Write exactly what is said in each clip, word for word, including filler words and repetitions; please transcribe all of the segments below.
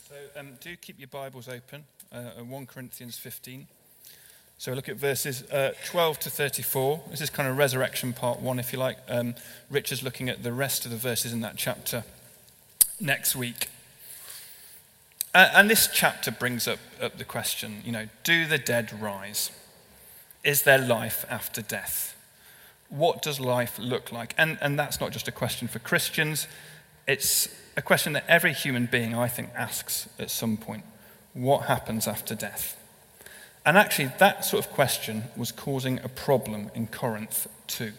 So um, do keep your Bibles open, uh, at First Corinthians fifteen. So look at verses uh, twelve to thirty-four. This is kind of resurrection part one, if you like. Um, Richard's looking at the rest of the verses in that chapter next week. Uh, and this chapter brings up, up the question, you know, do the dead rise? Is there life after death? What does life look like? And, and that's not just a question for Christians. It's a question that every human being, I think, asks at some point. What happens after death? And actually, that sort of question was causing a problem in Corinth too.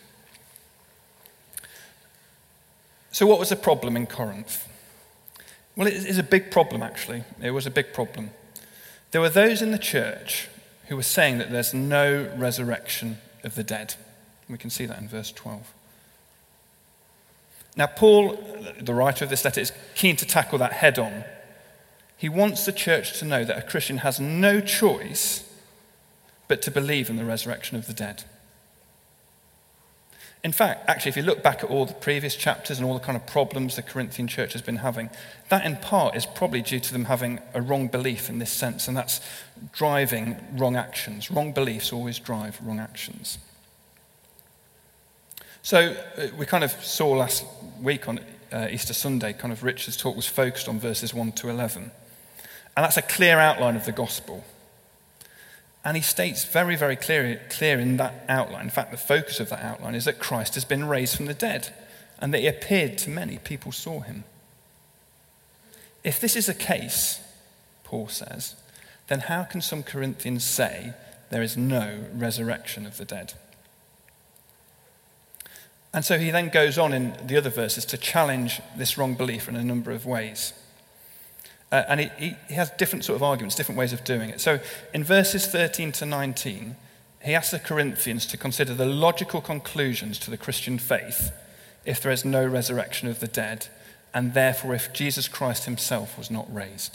So what was the problem in Corinth? Well, it is a big problem, actually. It was a big problem. There were those in the church who were saying that there's no resurrection of the dead. We can see that in verse twelve. Now, Paul, the writer of this letter, is keen to tackle that head on. He wants the church to know that a Christian has no choice but to believe in the resurrection of the dead. In fact, actually, if you look back at all the previous chapters and all the kind of problems the Corinthian church has been having, that in part is probably due to them having a wrong belief in this sense, and that's driving wrong actions. Wrong beliefs always drive wrong actions. So uh, we kind of saw last week on uh, Easter Sunday, kind of Richard's talk was focused on verses one to eleven. And that's a clear outline of the gospel. And he states very, very clear, clear in that outline, in fact, the focus of that outline is that Christ has been raised from the dead and that he appeared to many. People saw him. If this is the case, Paul says, then how can some Corinthians say there is no resurrection of the dead? And so he then goes on in the other verses to challenge this wrong belief in a number of ways. Uh, and he, he, he has different sort of arguments, different ways of doing it. So in verses thirteen to nineteen, he asks the Corinthians to consider the logical conclusions to the Christian faith if there is no resurrection of the dead, and therefore if Jesus Christ himself was not raised.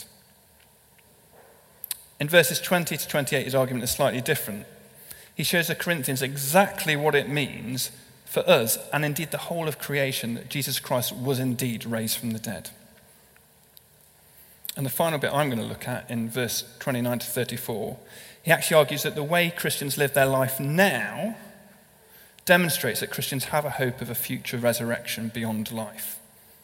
In verses twenty to twenty-eight, his argument is slightly different. He shows the Corinthians exactly what it means for us, and indeed the whole of creation, that Jesus Christ was indeed raised from the dead. And the final bit I'm going to look at in verse twenty-nine to thirty-four, he actually argues that the way Christians live their life now demonstrates that Christians have a hope of a future resurrection beyond life.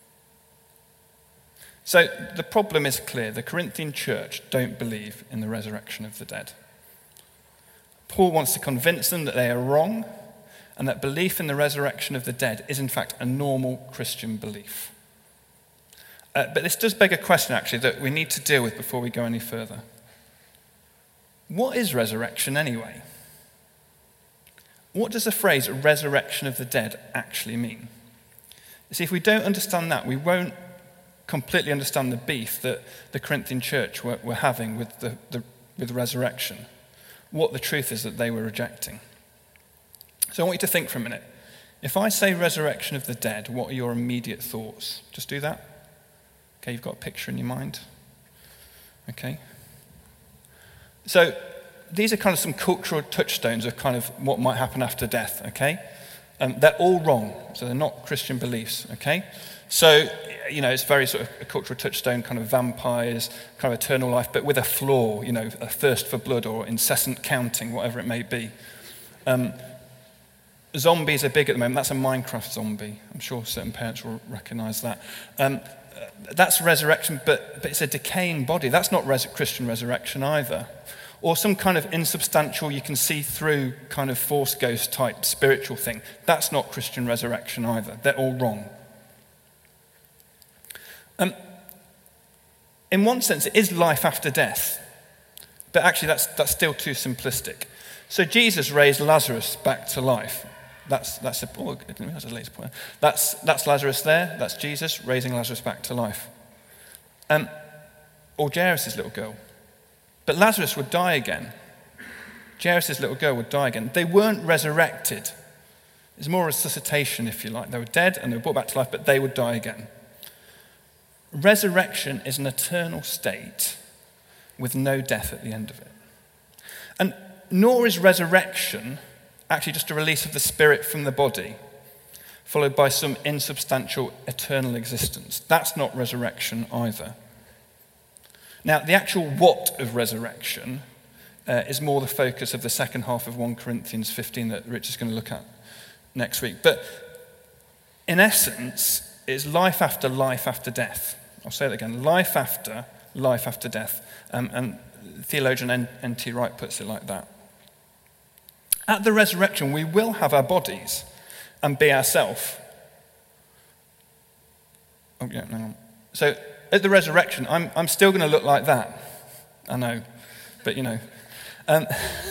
So the problem is clear. The Corinthian church don't believe in the resurrection of the dead. Paul wants to convince them that they are wrong and that belief in the resurrection of the dead is in fact a normal Christian belief. Uh, but this does beg a question, actually, that we need to deal with before we go any further. What is resurrection anyway? What does the phrase resurrection of the dead actually mean? You see, if we don't understand that, we won't completely understand the beef that the Corinthian church were, were having with the, the with resurrection, what the truth is that they were rejecting. So I want you to think for a minute. If I say resurrection of the dead, what are your immediate thoughts? Just do that. Okay, you've got a picture in your mind. Okay. So these are kind of some cultural touchstones of kind of what might happen after death, okay? Um, they're all wrong, so they're not Christian beliefs, okay? So, you know, it's very sort of a cultural touchstone, kind of vampires, kind of eternal life, but with a flaw, you know, a thirst for blood or incessant counting, whatever it may be. Um, zombies are big at the moment. That's a Minecraft zombie. I'm sure certain parents will recognize that. Um, That's resurrection, but, but it's a decaying body. That's not res- Christian resurrection either. Or some kind of insubstantial, you can see through kind of force ghost type spiritual thing. That's not Christian resurrection either. They're all wrong. Um, in one sense, it is life after death. But actually, that's, that's still too simplistic. So Jesus raised Lazarus back to life. That's that's a, oh, that's a latest point. That's that's Lazarus there. That's Jesus raising Lazarus back to life. Um, or Jairus' little girl. But Lazarus would die again. Jairus' little girl would die again. They weren't resurrected. It's more resuscitation, if you like. They were dead and they were brought back to life, but they would die again. Resurrection is an eternal state with no death at the end of it. And nor is resurrection actually just a release of the spirit from the body, followed by some insubstantial eternal existence. That's not resurrection either. Now, the actual what of resurrection uh, is more the focus of the second half of First Corinthians fifteen that Rich is going to look at next week. But in essence, it's life after life after death. I'll say that again. Life after life after death. Um, and theologian N T Wright puts it like that. At the resurrection, we will have our bodies and be ourselves. Oh, yeah, hang on. So at the resurrection, I'm, I'm still going to look like that. I know, but you know. Um,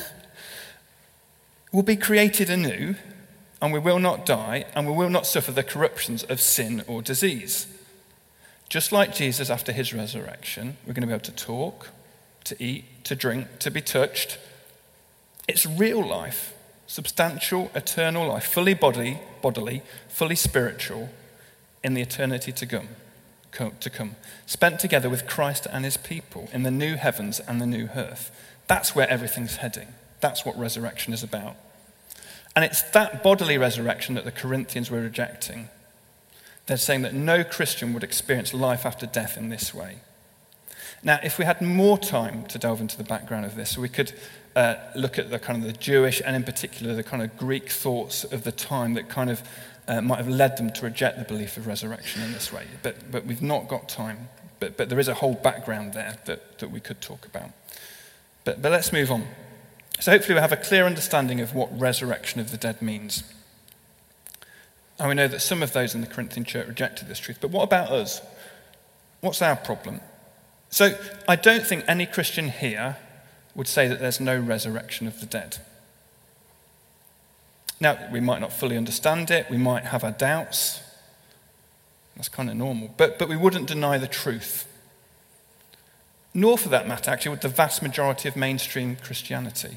we'll be created anew, and we will not die, and we will not suffer the corruptions of sin or disease. Just like Jesus after his resurrection, we're going to be able to talk, to eat, to drink, to be touched. It's real life, substantial, eternal life, fully body, bodily, fully spiritual, in the eternity to come, to come, spent together with Christ and his people in the new heavens and the new earth. That's where everything's heading. That's what resurrection is about. And it's that bodily resurrection that the Corinthians were rejecting. They're saying that no Christian would experience life after death in this way. Now, if we had more time to delve into the background of this, we could uh, look at the kind of the Jewish and in particular the kind of Greek thoughts of the time that kind of uh, might have led them to reject the belief of resurrection in this way. But but we've not got time. But but there is a whole background there that, that we could talk about. But but let's move on. So hopefully we have a clear understanding of what resurrection of the dead means. And we know that some of those in the Corinthian church rejected this truth. But what about us? What's our problem? So I don't think any Christian here would say that there's no resurrection of the dead. Now, we might not fully understand it. We might have our doubts. That's kind of normal. But, but we wouldn't deny the truth. Nor, for that matter, actually, would the vast majority of mainstream Christianity.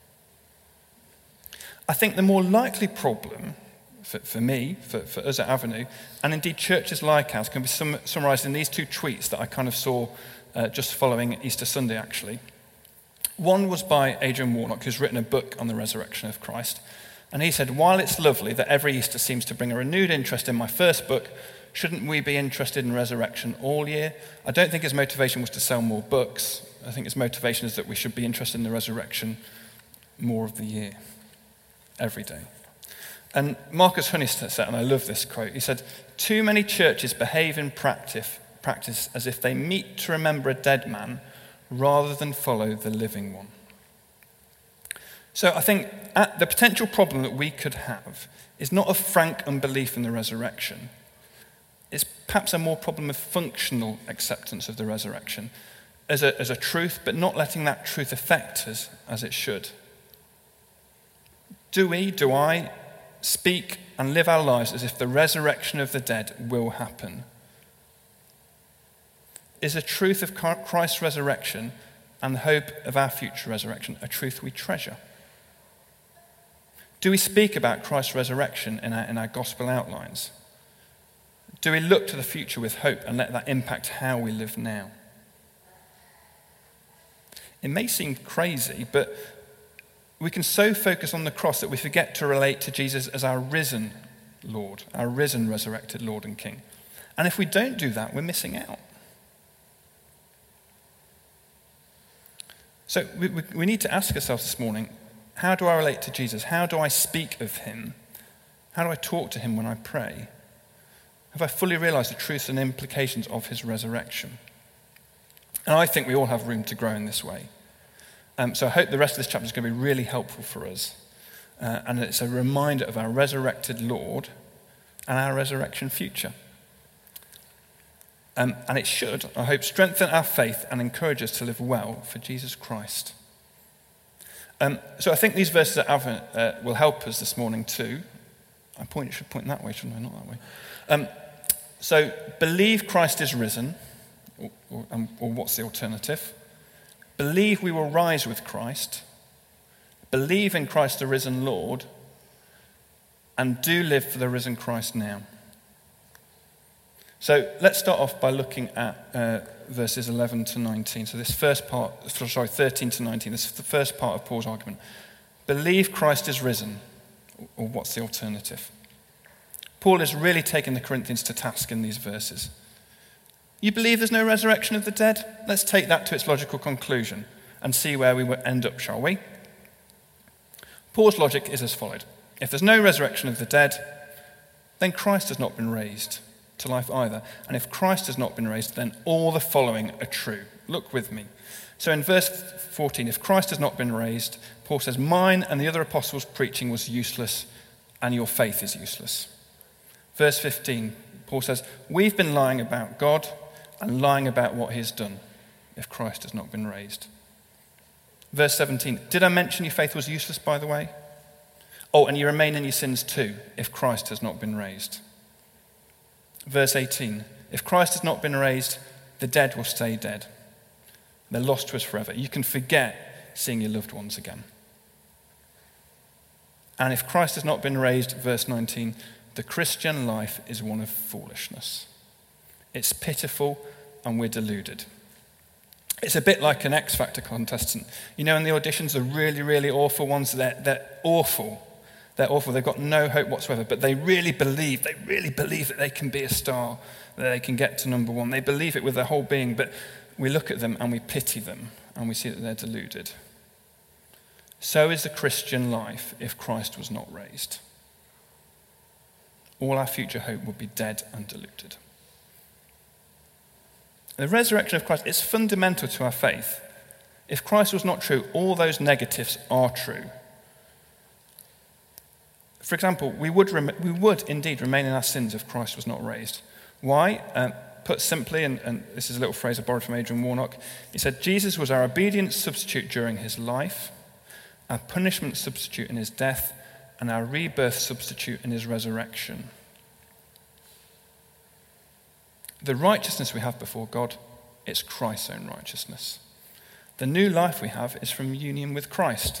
I think the more likely problem for, for me, for, for us at Avenue, and indeed churches like ours, can be sum, summarised in these two tweets that I kind of saw uh, just following Easter Sunday, actually. One was by Adrian Warnock, who's written a book on the resurrection of Christ. And he said, while it's lovely that every Easter seems to bring a renewed interest in my first book, shouldn't we be interested in resurrection all year? I don't think his motivation was to sell more books. I think his motivation is that we should be interested in the resurrection more of the year, every day. And Marcus Hunnist said, and I love this quote, he said, too many churches behave in practice, practice as if they meet to remember a dead man rather than follow the living one. So I think the potential problem that we could have is not a frank unbelief in the resurrection. It's perhaps a more problem of functional acceptance of the resurrection as a, as a truth, but not letting that truth affect us as it should. Do we, do I, speak and live our lives as if the resurrection of the dead will happen? Is the truth of Christ's resurrection and the hope of our future resurrection a truth we treasure? Do we speak about Christ's resurrection in our, in our gospel outlines? Do we look to the future with hope and let that impact how we live now? It may seem crazy, but we can so focus on the cross that we forget to relate to Jesus as our risen Lord, our risen, resurrected Lord and King. And if we don't do that, we're missing out. So we, we, we need to ask ourselves this morning, how do I relate to Jesus? How do I speak of him? How do I talk to him when I pray? Have I fully realized the truths and implications of his resurrection? And I think we all have room to grow in this way. Um, so I hope the rest of this chapter is going to be really helpful for us. Uh, and it's a reminder of our resurrected Lord and our resurrection future. Um, and it should, I hope, strengthen our faith and encourage us to live well for Jesus Christ. Um, so I think these verses at Advent uh, will help us this morning too. I point, should point that way, shouldn't I? Not that way. Um, so believe Christ is risen, or, or, um, or what's the alternative? Believe we will rise with Christ. Believe in Christ the risen Lord, and do live for the risen Christ now. So let's start off by looking at uh, verses eleven to nineteen. So this first part, sorry, thirteen to nineteen, this is the first part of Paul's argument. Believe Christ is risen, or what's the alternative? Paul is really taking the Corinthians to task in these verses. You believe there's no resurrection of the dead? Let's take that to its logical conclusion and see where we will end up, shall we? Paul's logic is as follows. If there's no resurrection of the dead, then Christ has not been raised to life either. And if Christ has not been raised, then all the following are true. Look with me. So in verse fourteen, if Christ has not been raised, Paul says, mine and the other apostles' preaching was useless, and your faith is useless. Verse fifteen, Paul says, we've been lying about God and lying about what he has done, if Christ has not been raised. Verse seventeen, did I mention your faith was useless, by the way? Oh, and you remain in your sins too, if Christ has not been raised. Verse eighteen, if Christ has not been raised, the dead will stay dead. They're lost to us forever. You can forget seeing your loved ones again. And if Christ has not been raised, verse nineteen, the Christian life is one of foolishness. It's pitiful and we're deluded. It's a bit like an X Factor contestant. You know, in the auditions, the really, really awful ones, they're, they're awful. They're awful. They've got no hope whatsoever, but they really believe, they really believe that they can be a star, that they can get to number one. They believe it with their whole being, but we look at them and we pity them and we see that they're deluded. So is the Christian life if Christ was not raised. All our future hope would be dead and deluded. The resurrection of Christ is fundamental to our faith. If Christ was not true, all those negatives are true. For example, we would, rem- we would indeed remain in our sins if Christ was not raised. Why? Uh, put simply, and, and this is a little phrase I borrowed from Adrian Warnock, he said, Jesus was our obedient substitute during his life, our punishment substitute in his death, and our rebirth substitute in his resurrection. The righteousness we have before God, it's Christ's own righteousness. The new life we have is from union with Christ.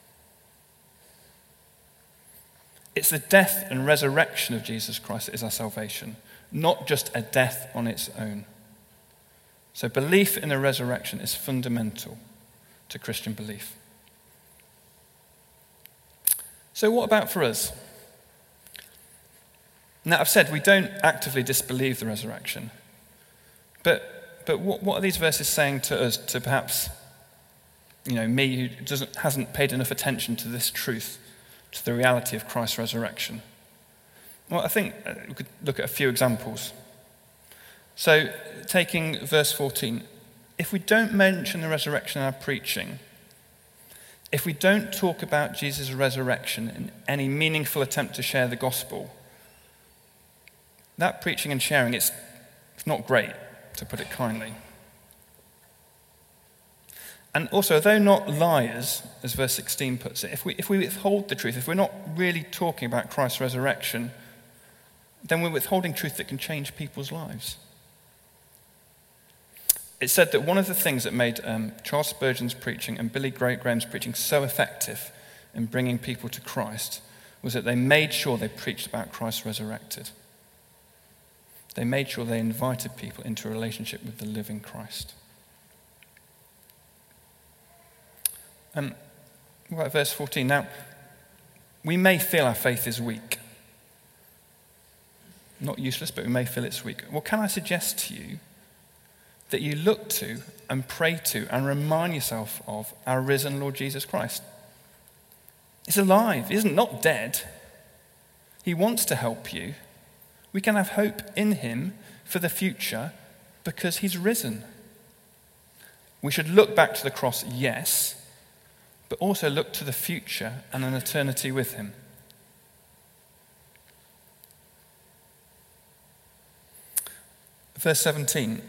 It's the death and resurrection of Jesus Christ that is our salvation, not just a death on its own. So belief in the resurrection is fundamental to Christian belief. So what about for us? Now, I've said we don't actively disbelieve the resurrection, but but what, what are these verses saying to us, to perhaps, you know, me who doesn't hasn't paid enough attention to this truth, to the reality of Christ's resurrection? Well, I think we could look at a few examples. So, taking verse fourteen, if we don't mention the resurrection in our preaching, if we don't talk about Jesus' resurrection in any meaningful attempt to share the gospel, that preaching and sharing, it's, it's not great, to put it kindly. And also, though not liars, as verse sixteen puts it, if we, if we withhold the truth, if we're not really talking about Christ's resurrection, then we're withholding truth that can change people's lives. It's said that one of the things that made um, Charles Spurgeon's preaching and Billy Graham's preaching so effective in bringing people to Christ was that they made sure they preached about Christ resurrected. They made sure they invited people into a relationship with the living Christ. Um, what about verse fourteen? Now, we may feel our faith is weak. Not useless, but we may feel it's weak. Well, can I suggest to you that you look to and pray to and remind yourself of our risen Lord Jesus Christ? He's alive. He isn't not dead. He wants to help you. We can have hope in him for the future because he's risen. We should look back to the cross, yes, but also look to the future and an eternity with him. Verse seventeen,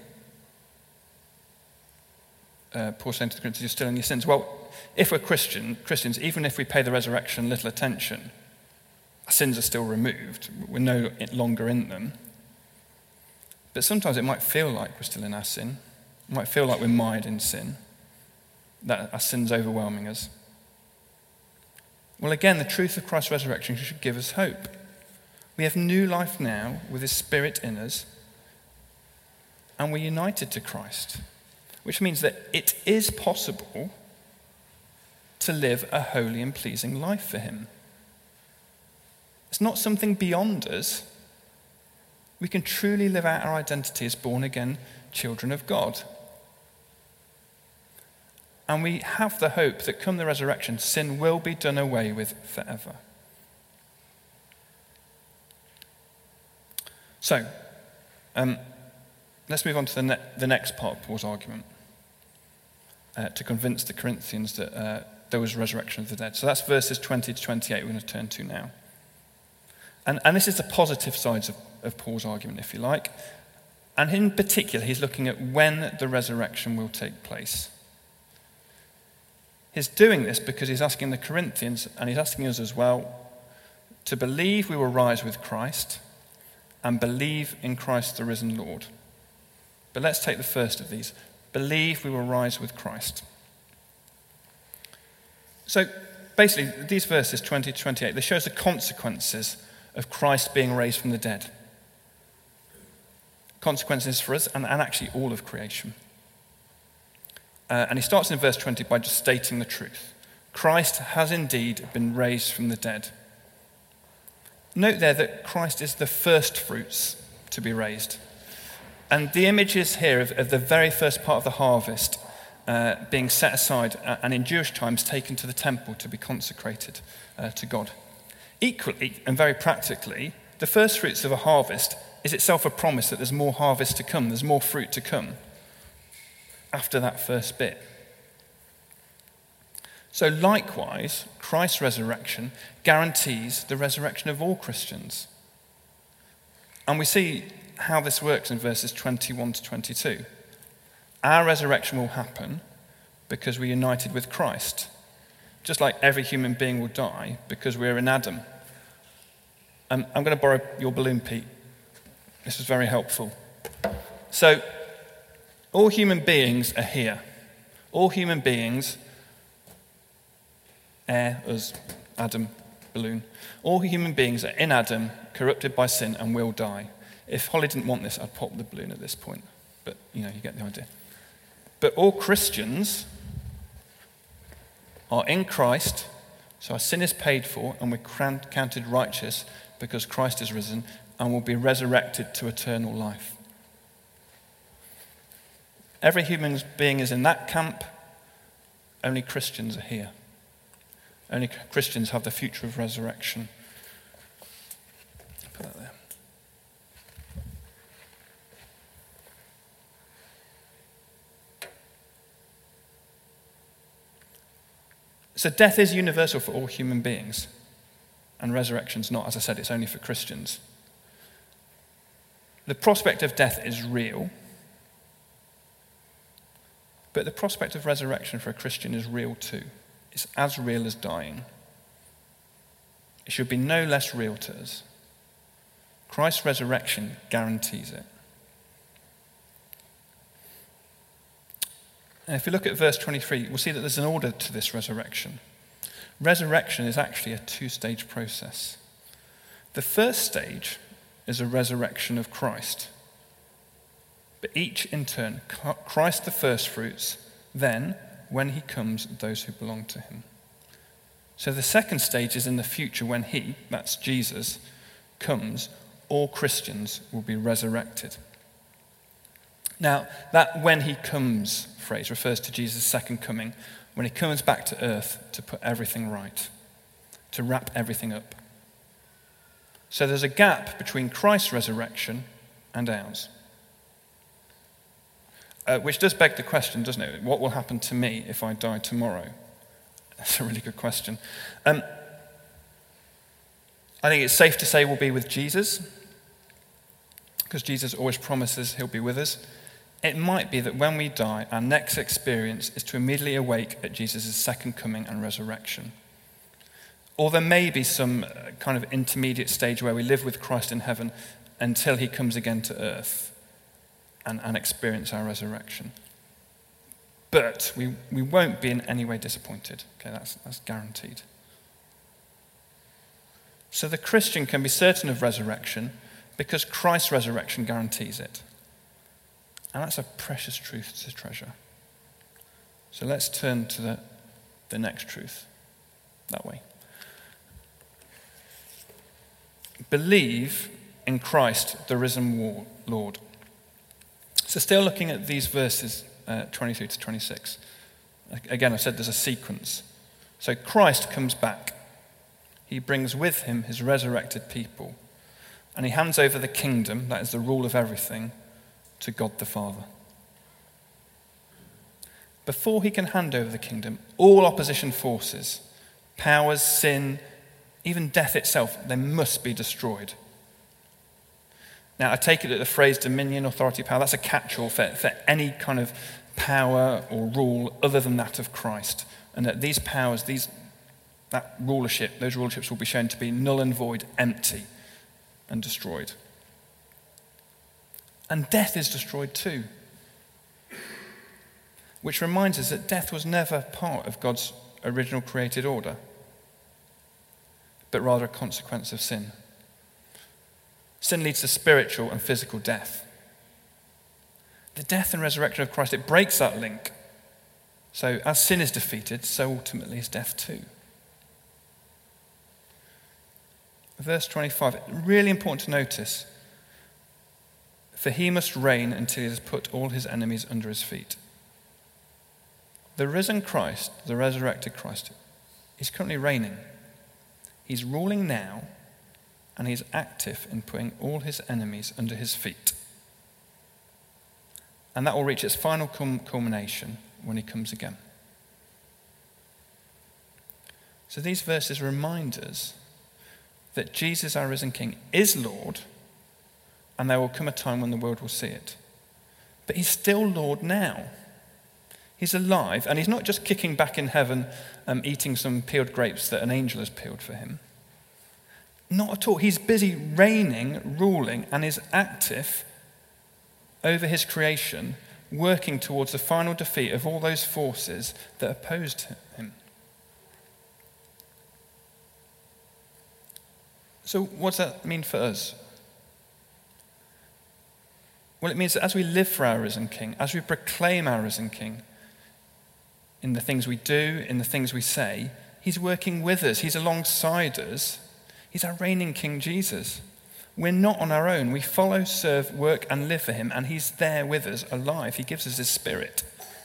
uh, Paul saying to the Corinthians, you're still in your sins. Well, if we're Christian, Christians, even if we pay the resurrection little attention, our sins are still removed. We're no longer in them. But sometimes it might feel like we're still in our sin. It might feel like we're mired in sin, that our sin's overwhelming us. Well, again, the truth of Christ's resurrection should give us hope. We have new life now with his Spirit in us, and we're united to Christ, which means that it is possible to live a holy and pleasing life for him. It's not something beyond us. we can truly live out our identity as born-again children of God. And we have the hope that come the resurrection, sin will be done away with forever. So, um, let's move on to the, ne- the next part of Paul's argument, uh, to convince the Corinthians that uh, there was resurrection of the dead. So that's verses twenty to twenty-eight we're going to turn to now. And, and this is the positive sides of, of Paul's argument, if you like. And in particular, he's looking at when the resurrection will take place. He's doing this because he's asking the Corinthians, and he's asking us as well, to believe we will rise with Christ and believe in Christ the risen Lord. But let's take the first of these. Believe we will rise with Christ. So basically, these verses, twenty to twenty-eight, they show us the consequences of Christ being raised from the dead. Consequences for us and, and actually all of creation. Uh, and he starts in verse twenty by just stating the truth. Christ has indeed been raised from the dead. Note there that Christ is the first fruits to be raised. And the image is here of, of the very first part of the harvest uh, being set aside and in Jewish times taken to the temple to be consecrated uh, to God. Equally, and very practically, the first fruits of a harvest is itself a promise that there's more harvest to come, there's more fruit to come after that first bit. So likewise, Christ's resurrection guarantees the resurrection of all Christians. And we see how this works in verses twenty-one to twenty-two. Our resurrection will happen because we're united with Christ. Just like every human being will die because we're in Adam. Um, I'm going to borrow your balloon, Pete. This was very helpful. So, all human beings are here. All human beings, air, us, Adam, balloon. All human beings are in Adam, corrupted by sin, and will die. If Holly didn't want this, I'd pop the balloon at this point. But, you know, you get the idea. But all Christians are in Christ, so our sin is paid for, and we're counted righteous because Christ is risen and will be resurrected to eternal life. Every human being is in that camp. Only Christians are here. Only Christians have the future of resurrection. Put that there. So death is universal for all human beings, and resurrection's not. As I said, it's only for Christians. The prospect of death is real, but the prospect of resurrection for a Christian is real too. It's as real as dying. It should be no less real to us. Christ's resurrection guarantees it. And if we look at verse twenty-three, we'll see that there's an order to this resurrection. Resurrection is actually a two-stage process. The first stage is a resurrection of Christ. But each in turn, Christ the first fruits, then, when he comes, those who belong to him. So the second stage is in the future when he, that's Jesus, comes, all Christians will be resurrected. Now, that when he comes phrase refers to Jesus' second coming, when he comes back to earth to put everything right, to wrap everything up. So there's a gap between Christ's resurrection and ours. Uh, which does beg the question, doesn't it? What will happen to me if I die tomorrow? That's a really good question. Um, I think it's safe to say we'll be with Jesus, because Jesus always promises he'll be with us. It might be that when we die, our next experience is to immediately awake at Jesus' second coming and resurrection. Or there may be some kind of intermediate stage where we live with Christ in heaven until he comes again to earth and, and experience our resurrection. But we, we won't be in any way disappointed. Okay, that's, that's guaranteed. So the Christian can be certain of resurrection because Christ's resurrection guarantees it. And that's a precious truth to treasure. So let's turn to the, the next truth that way. Believe in Christ, the risen Lord. So still looking at these verses, uh, twenty-three to twenty-six. Again, I said there's a sequence. So Christ comes back. He brings with him his resurrected people. And he hands over the kingdom, that is the rule of everything, to God the Father. Before he can hand over the kingdom, all opposition forces, powers, sin, even death itself, they must be destroyed. Now, I take it that the phrase dominion, authority, power, that's a catch-all for, for any kind of power or rule other than that of Christ. And that these powers, these that rulership, those rulerships will be shown to be null and void, empty and destroyed. And death is destroyed too. Which reminds us that death was never part of God's original created order, but rather a consequence of sin. Sin leads to spiritual and physical death. The death and resurrection of Christ, it breaks that link. So as sin is defeated, so ultimately is death too. Verse twenty-five, really important to notice. For he must reign until he has put all his enemies under his feet. The risen Christ, the resurrected Christ, is currently reigning. He's ruling now, and he's active in putting all his enemies under his feet. And that will reach its final culmination when he comes again. So these verses remind us that Jesus, our risen King, is Lord, and there will come a time when the world will see it. But he's still Lord now. He's alive, and he's not just kicking back in heaven, um, eating some peeled grapes that an angel has peeled for him. Not at all. He's busy reigning, ruling, and is active over his creation, working towards the final defeat of all those forces that opposed him. So what does that mean for us? Well, it means that as we live for our risen King, as we proclaim our risen King, in the things we do, in the things we say, he's working with us, he's alongside us. He's our reigning King Jesus. We're not on our own. We follow, serve, work, and live for him, and he's there with us, alive. He gives us his spirit.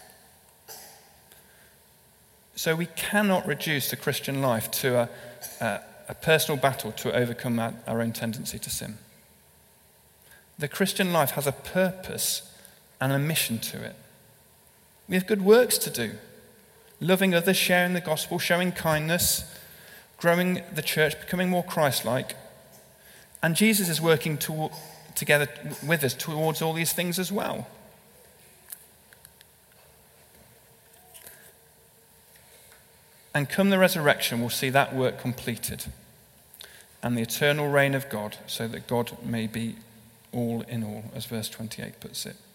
So we cannot reduce the Christian life to a, a, a personal battle to overcome our, our own tendency to sin. The Christian life has a purpose and a mission to it. We have good works to do. Loving others, sharing the gospel, showing kindness, growing the church, becoming more Christ-like. And Jesus is working to, together with us towards all these things as well. And come the resurrection, we'll see that work completed. And the eternal reign of God, so that God may be all in all, as verse twenty-eight puts it.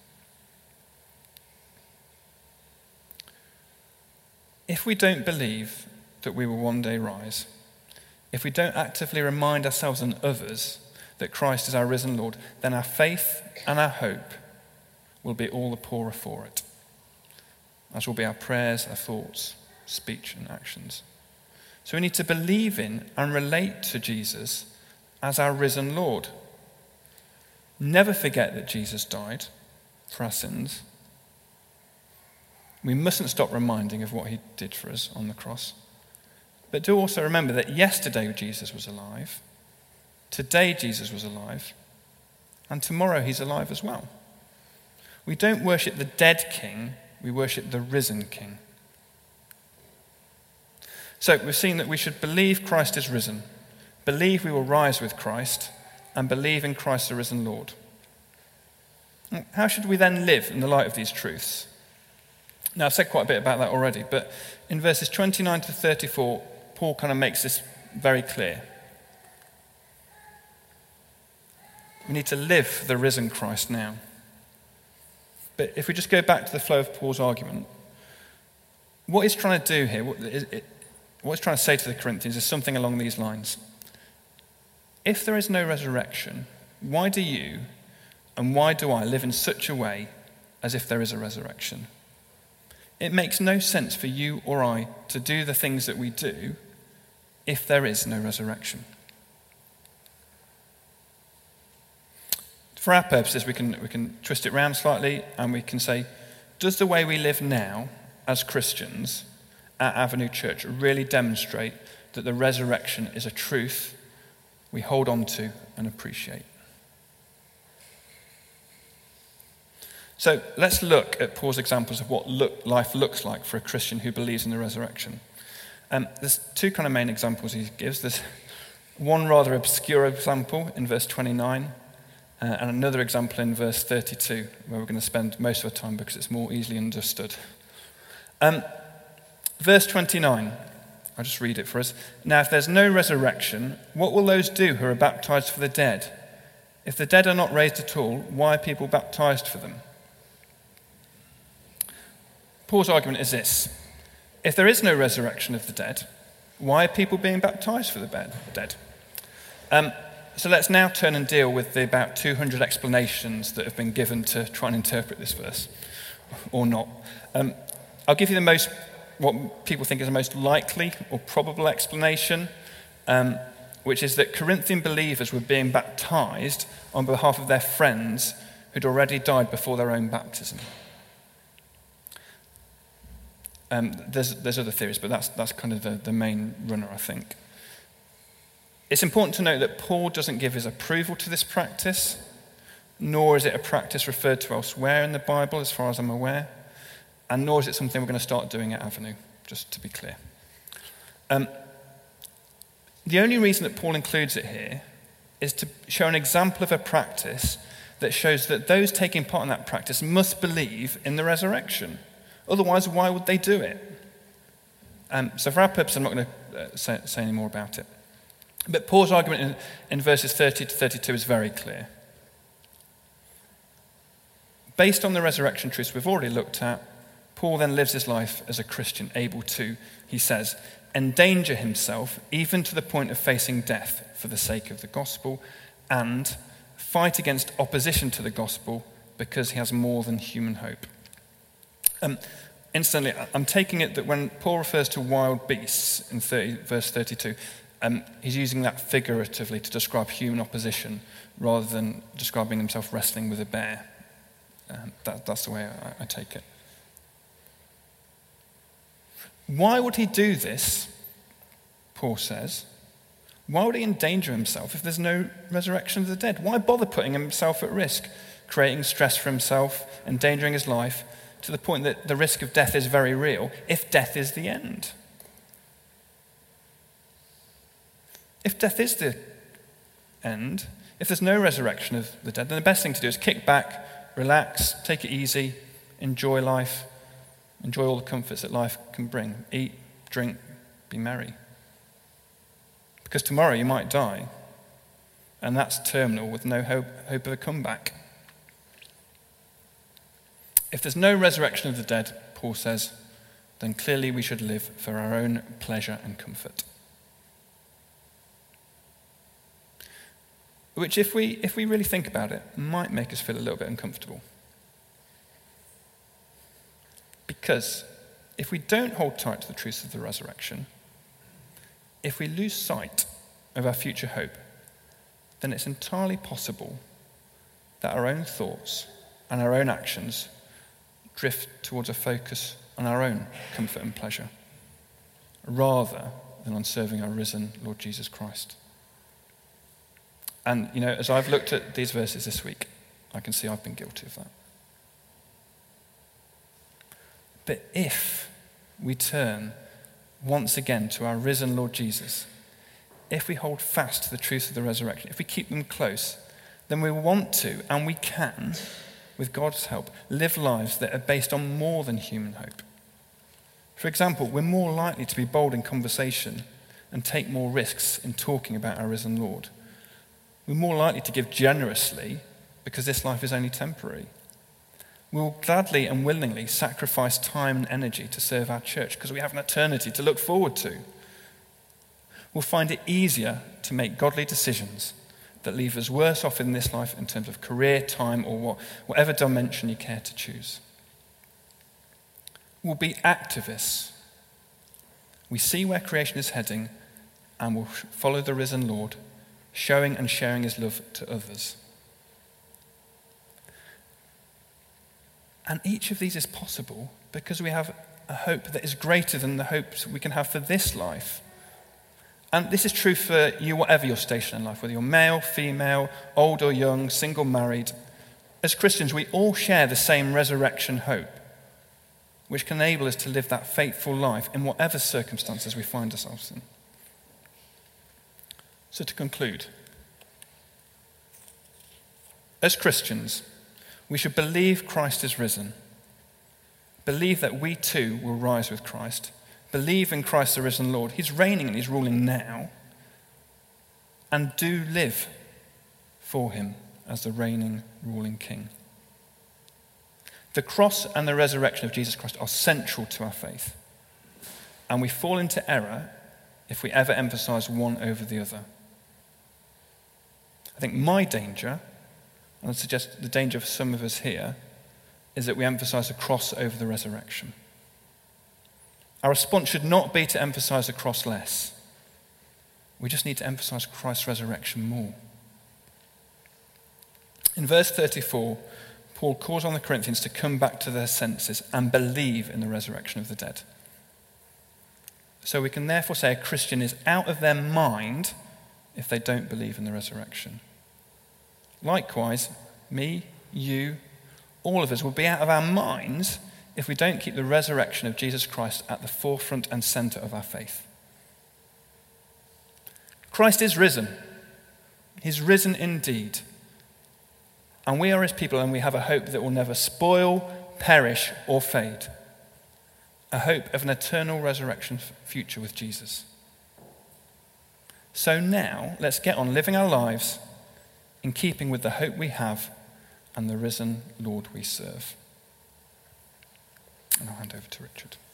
If we don't believe that we will one day rise, if we don't actively remind ourselves and others that Christ is our risen Lord, then our faith and our hope will be all the poorer for it, as will be our prayers, our thoughts, speech and actions. So we need to believe in and relate to Jesus as our risen Lord. Never forget that Jesus died for our sins. We mustn't stop reminding of what he did for us on the cross. But do also remember that yesterday Jesus was alive, today Jesus was alive, and tomorrow he's alive as well. We don't worship the dead king, we worship the risen king. So we've seen that we should believe Christ is risen, believe we will rise with Christ, and believe in Christ the risen Lord. How should we then live in the light of these truths? Now, I've said quite a bit about that already, but in verses twenty-nine to thirty-four, Paul kind of makes this very clear. We need to live for the risen Christ now. But if we just go back to the flow of Paul's argument, what he's trying to do here, what he's trying to say to the Corinthians is something along these lines. If there is no resurrection, why do you and why do I live in such a way as if there is a resurrection? It makes no sense for you or I to do the things that we do if there is no resurrection. For our purposes, we can, we can twist it around slightly and we can say, does the way we live now as Christians at Avenue Church really demonstrate that the resurrection is a truth we hold on to and appreciate? So let's look at Paul's examples of what look, life looks like for a Christian who believes in the resurrection. Um, there's two kind of main examples he gives. There's one rather obscure example in verse twenty-nine, uh, and another example in verse thirty-two, where we're going to spend most of our time because it's more easily understood. Um, verse twenty-nine, I'll just read it for us. Now, if there's no resurrection, what will those do who are baptized for the dead? If the dead are not raised at all, why are people baptized for them? Paul's argument is this: if there is no resurrection of the dead, why are people being baptized for the dead? Um, so let's now turn and deal with the about two hundred explanations that have been given to try and interpret this verse, or not. Um, I'll give you the most, what people think is the most likely or probable explanation, um, which is that Corinthian believers were being baptized on behalf of their friends who'd already died before their own baptism. Um, there's, there's other theories, but that's, that's kind of the, the main runner, I think. It's important to note that Paul doesn't give his approval to this practice, nor is it a practice referred to elsewhere in the Bible, as far as I'm aware, and nor is it something we're going to start doing at Avenue, just to be clear. Um, the only reason that Paul includes it here is to show an example of a practice that shows that those taking part in that practice must believe in the resurrection. Otherwise, why would they do it? Um, so for our purpose, I'm not going to uh, say, say any more about it. But Paul's argument in, in verses thirty to thirty-two is very clear. Based on the resurrection truths we've already looked at, Paul then lives his life as a Christian, able to, he says, endanger himself even to the point of facing death for the sake of the gospel, and fight against opposition to the gospel because he has more than human hope. Um, instantly, I'm taking it that when Paul refers to wild beasts in thirty, verse thirty-two, um, he's using that figuratively to describe human opposition rather than describing himself wrestling with a bear. Um, that, that's the way I, I take it. Why would he do this, Paul says? Why would he endanger himself if there's no resurrection of the dead? Why bother putting himself at risk, creating stress for himself, endangering his life, to the point that the risk of death is very real, if death is the end? If death is the end, if there's no resurrection of the dead, then the best thing to do is kick back, relax, take it easy, enjoy life, enjoy all the comforts that life can bring. Eat, drink, be merry. Because tomorrow you might die, and that's terminal with no hope, hope of a comeback. If there's no resurrection of the dead, Paul says, then clearly we should live for our own pleasure and comfort. Which, if we, if we really think about it, might make us feel a little bit uncomfortable. Because if we don't hold tight to the truths of the resurrection, if we lose sight of our future hope, then it's entirely possible that our own thoughts and our own actions drift towards a focus on our own comfort and pleasure, rather than on serving our risen Lord Jesus Christ. And, you know, as I've looked at these verses this week, I can see I've been guilty of that. But if we turn once again to our risen Lord Jesus, if we hold fast to the truth of the resurrection, if we keep them close, then we want to, and we can, with God's help, live lives that are based on more than human hope. For example, we're more likely to be bold in conversation and take more risks in talking about our risen Lord. We're more likely to give generously because this life is only temporary. We will gladly and willingly sacrifice time and energy to serve our church because we have an eternity to look forward to. We'll find it easier to make godly decisions that leave us worse off in this life in terms of career, time, or what, whatever dimension you care to choose. We'll be activists. We see where creation is heading and will follow the risen Lord, showing and sharing his love to others. And each of these is possible because we have a hope that is greater than the hopes we can have for this life. And this is true for you, whatever your station in life, whether you're male, female, old or young, single, married. As Christians, we all share the same resurrection hope, which can enable us to live that faithful life in whatever circumstances we find ourselves in. So to conclude, as Christians, we should believe Christ is risen, believe that we too will rise with Christ, believe in Christ the risen Lord. He's reigning and he's ruling now, and do live for him as the reigning, ruling King. The cross and the resurrection of Jesus Christ are central to our faith, and we fall into error if we ever emphasize one over the other. I think my danger, and I suggest the danger for some of us here, is that we emphasize the cross over the resurrection. Our response should not be to emphasize the cross less. We just need to emphasize Christ's resurrection more. In verse thirty-four, Paul calls on the Corinthians to come back to their senses and believe in the resurrection of the dead. So we can therefore say a Christian is out of their mind if they don't believe in the resurrection. Likewise, me, you, all of us will be out of our minds if we don't keep the resurrection of Jesus Christ at the forefront and center of our faith. Christ is risen. He's risen indeed. And we are his people, and we have a hope that will never spoil, perish, or fade. A hope of an eternal resurrection future with Jesus. So now, let's get on living our lives in keeping with the hope we have and the risen Lord we serve. And I'll hand over to Richard.